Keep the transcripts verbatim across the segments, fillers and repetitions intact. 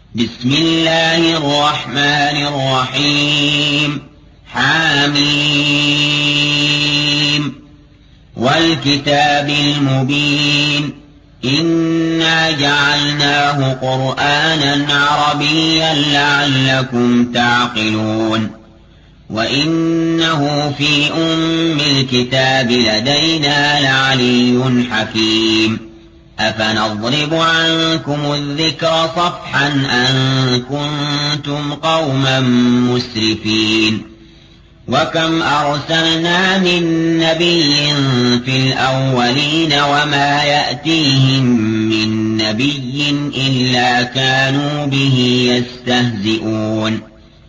بسم الله الرحمن الرحيم حميم والكتاب المبين إنا جعلناه قرآنا عربيا لعلكم تعقلون وإنه في أم الكتاب لدينا لعلي حكيم أفنضرب عنكم الذكر صفحا أن كنتم قوما مسرفين وكم أرسلنا من نبي في الأولين وما يأتيهم من نبي إلا كانوا به يستهزئون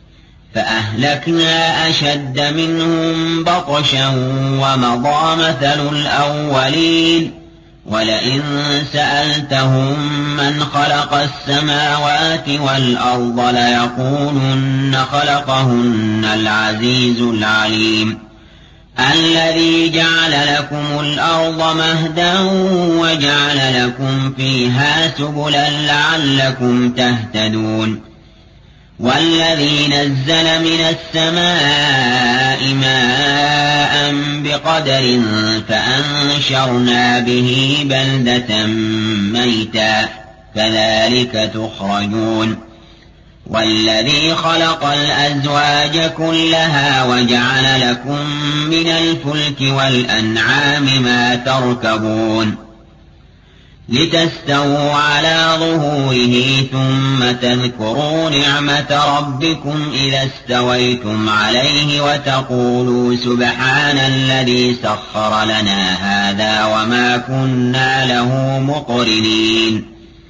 فأهلكنا أشد منهم بطشا ومضى مثل الأولين ولئن سألتهم من خلق السماوات والأرض ليقولن خلقهن العزيز العليم الذي جعل لكم الأرض مهدا وجعل لكم فيها سبلا لعلكم تهتدون والذي نزل من السماء ماء بقدر فأنشرنا به بلدة ميتا كذلك تخرجون والذي خلق الأزواج كلها وجعل لكم من الفلك والأنعام ما تركبون لتستووا على ظهوره ثم تذكروا نعمة ربكم إذا استويتم عليه وتقولوا سبحان الذي سخر لنا هذا وما كنا له مقرنين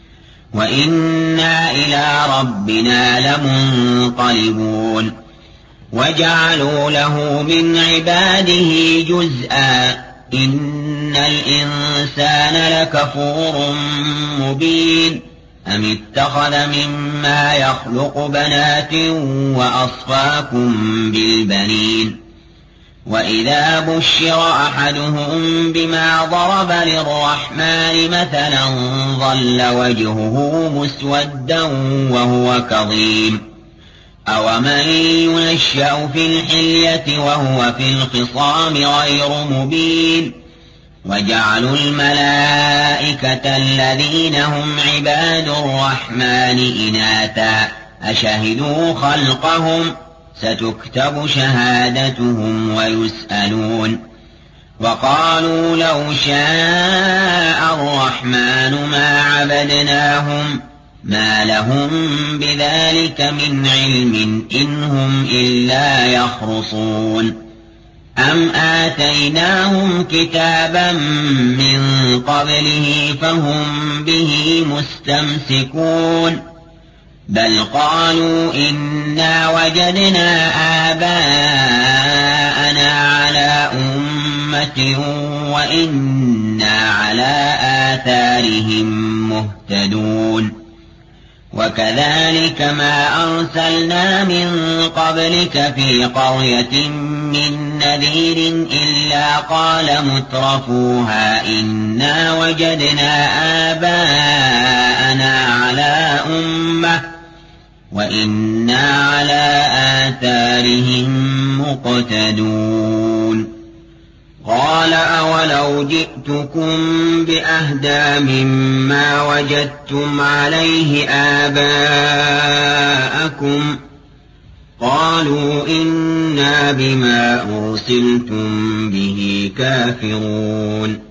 وإنا إلى ربنا لمنقلبون وجعلوا له من عباده جزءا إن الإنسان لكفور مبين أم اتخذ مما يخلق بنات وأصفاكم بالبنين وإذا بشر أحدهم بما ضرب للرحمن مثلا ظل وجهه مسودا وهو كظيم أومن ينشأ في الحلية وهو في الخصام غير مبين وجعلوا الملائكة الذين هم عباد الرحمن إناثا أشهدوا خلقهم ستكتب شهادتهم ويسألون وقالوا لو شاء الرحمن ما عبدناهم ما لهم بذلك من علم إن هم إلا يخرصون أم آتيناهم كتابا من قبله فهم به مستمسكون بل قالوا إنا وجدنا آباءنا على أمة وإنا على آثارهم مهتدون وكذلك ما أرسلنا من قبلك في قرية من نذير إلا قال مترفوها إنا وجدنا آباءنا على أمة وإنا على آثارهم مقتدون قال أولو جئتكم بأهدى مما وجدتم عليه آباءكم قالوا إنا بما أرسلتم به كافرون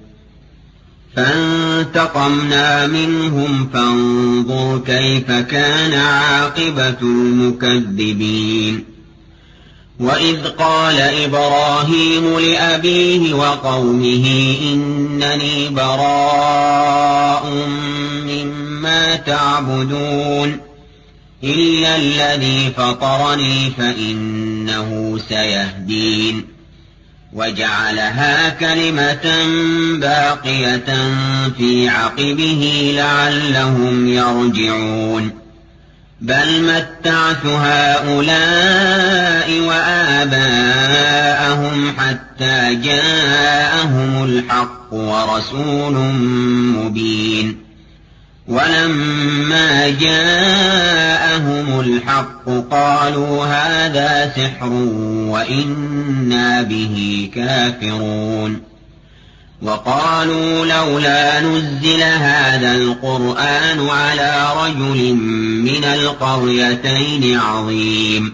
فانتقمنا منهم فانظر كيف كان عاقبة المكذبين وإذ قال إبراهيم لأبيه وقومه إنني براء مما تعبدون إلا الذي فطرني فإنه سيهدين وجعلها كلمة باقية في عقبه لعلهم يرجعون بل متعت هؤلاء وآباءهم حتى جاءهم الحق ورسول مبين ولما جاءهم الحق قالوا هذا سحر وإنا به كافرون وقالوا لولا نزل هذا القرآن على رجل من القريتين عظيم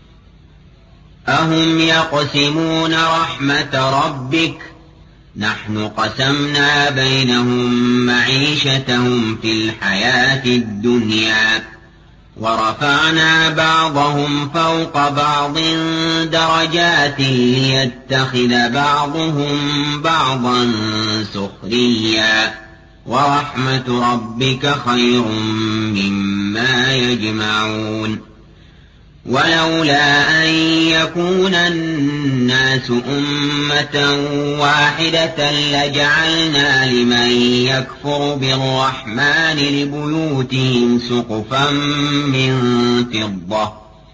أهم يقسمون رحمة ربك نحن قسمنا بينهم معيشتهم في الحياة الدنيا ورفعنا بعضهم فوق بعض درجات ليتخذ بعضهم بعضا سخريا ورحمة ربك خير مما يجمعون ولولا أن يكون الناس أمة واحدة لجعلنا لمن يكفر بالرحمن لبيوتهم سقفا من فضة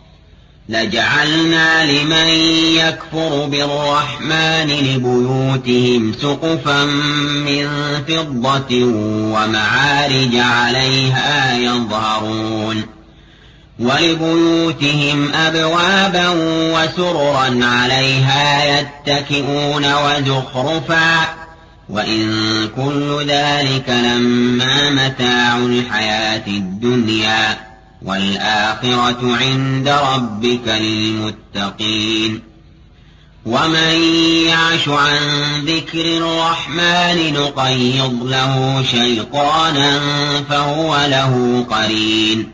لجعلنا لمن يكفر بالرحمن لبيوتهم سقفا من فضة ومعارج عليها يظهرون ولبيوتهم أبوابا وسررا عليها يتكئون وزخرفا وإن كل ذلك لما متاع الحياة الدنيا والآخرة عند ربك للمتقين ومن يعش عن ذكر الرحمن نقيض له شيطانا فهو له قرين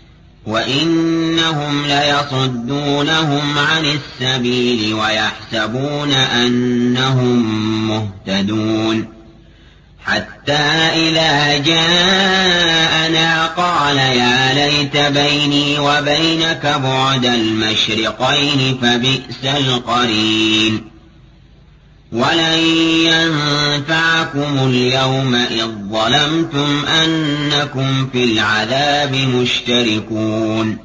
وإنهم ليصدونهم عن السبيل ويحسبون أنهم مهتدون حتى إذا جاءنا قال يا ليت بيني وبينك بعد المشرقين فبئس القرين ولن ينفعكم اليوم إذ ظلمتم أنكم في العذاب مشتركون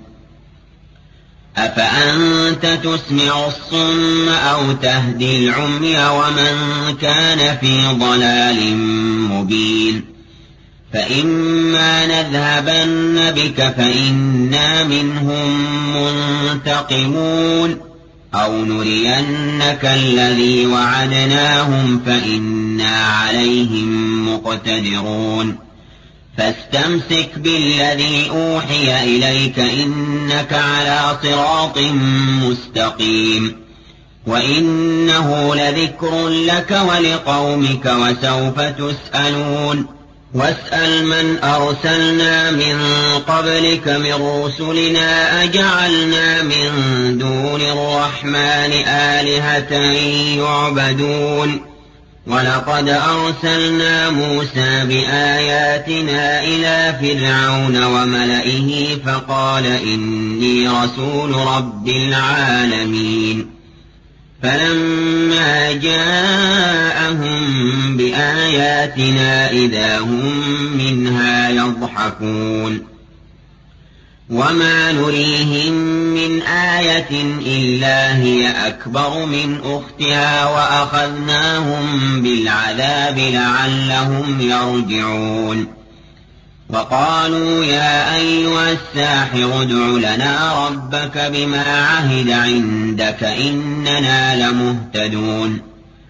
أفأنت تسمع الصم أو تهدي العمي ومن كان في ضلال مبين فإما نذهبن بك فإنا منهم منتقمون أو نرينك الذي وعدناهم فإنا عليهم مقتدرون فاستمسك بالذي أوحي إليك إنك على صراط مستقيم وإنه لذكر لك ولقومك وسوف تسألون واسأل من أرسلنا من قبلك من رسلنا أجعلنا من دون الرحمن آلهة يعبدون ولقد أرسلنا موسى بآياتنا إلى فرعون وملئه فقال إني رسول رب العالمين فلما جاءهم بآياتنا إذا هم منها يضحكون وما نريهم من آية إلا هي أكبر من أختها وأخذناهم بالعذاب لعلهم يرجعون وقالوا يا أيها الساحر ادع لنا ربك بما عهد عندك إننا لمهتدون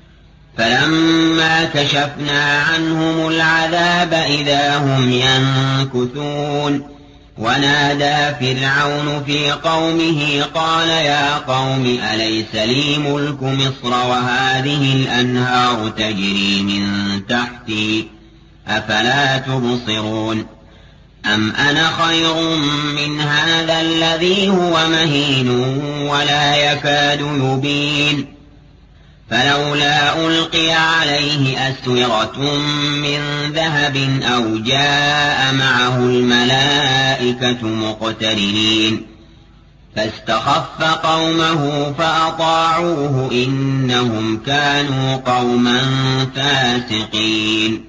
فلما كشفنا عنهم العذاب إذا هم ينكثون ونادى فرعون في قومه قال يا قوم أليس لي ملك مصر وهذه الأنهار تجري من تحتي أفلا تبصرون أم أنا خير من هذا الذي هو مهين ولا يكاد يبين فلولا ألقي عليه أسورة من ذهب أو جاء معه الملائكة مقترنين فاستخف قومه فأطاعوه إنهم كانوا قوما فاسقين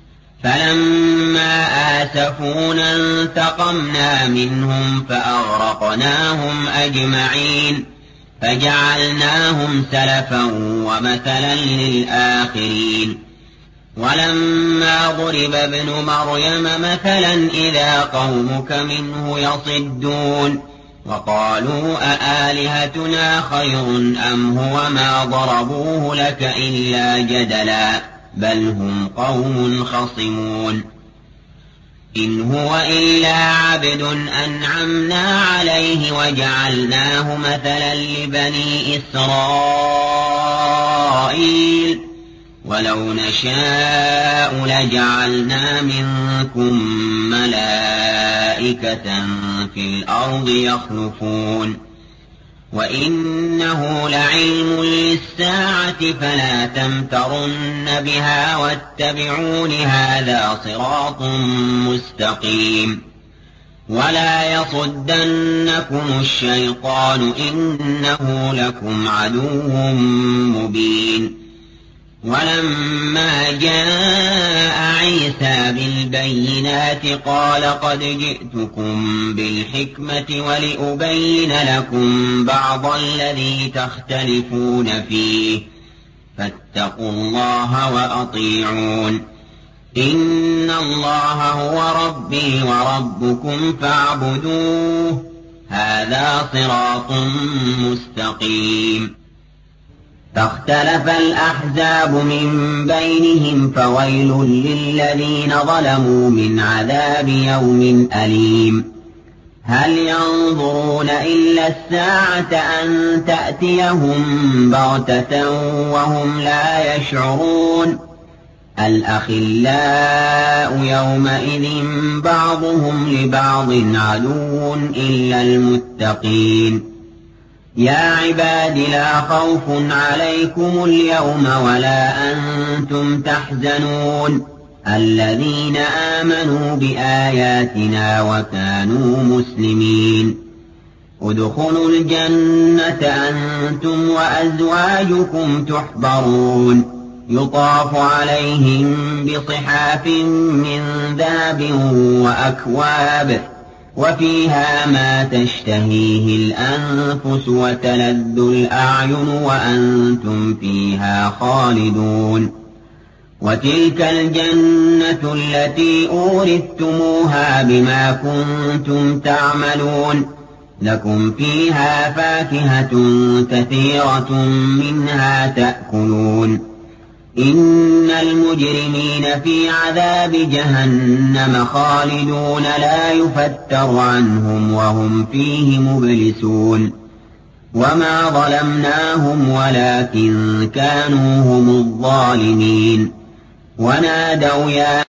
فلما آسفونا انتقمنا منهم فأغرقناهم أجمعين فجعلناهم سلفا ومثلا للآخرين ولما ضرب ابن مريم مثلا إذا قومك منه يصدون وقالوا أآلهتنا خير أم هو ما ضربوه لك إلا جدلا بل هم قوم خصمون إن هو إلا عبد أنعمنا عليه وجعلناه مثلا لبني إسرائيل ولو نشاء لجعلنا منكم ملائكة في الأرض يخلفون وإنه لعلم للساعة فلا تمترن بها واتبعون هذا صراط مستقيم ولا يصدنكم الشيطان إنه لكم عدو مبين ولما جاء عيسى بالبينات قال قد جئتكم بالحكمة ولأبين لكم بعض الذي تختلفون فيه فاتقوا الله وأطيعون إن الله هو ربي وربكم فاعبدوه هذا صراط مستقيم فاختلف الأحزاب من بينهم فويل للذين ظلموا من عذاب يوم أليم هل ينظرون إلا الساعة أن تأتيهم بغتة وهم لا يشعرون الأخلاء يومئذ بعضهم لبعض عدو إلا المتقين يا عباد لا خوف عليكم اليوم ولا أنتم تحزنون الذين آمنوا بآياتنا وكانوا مسلمين ادخلوا الجنة أنتم وأزواجكم تحبرون يطاف عليهم بصحاف من ذهب وأكواب وفيها ما تشتهيه الأنفس وتلذ الأعين وأنتم فيها خالدون وتلك الجنة التي أورثتموها بما كنتم تعملون لكم فيها فاكهة كثيرة منها تأكلون إن المجرمين في عذاب جهنم خالدون لا يفتر عنهم وهم فيه مبلسون وما ظلمناهم ولكن كانوا هم الظالمين ونادوا يا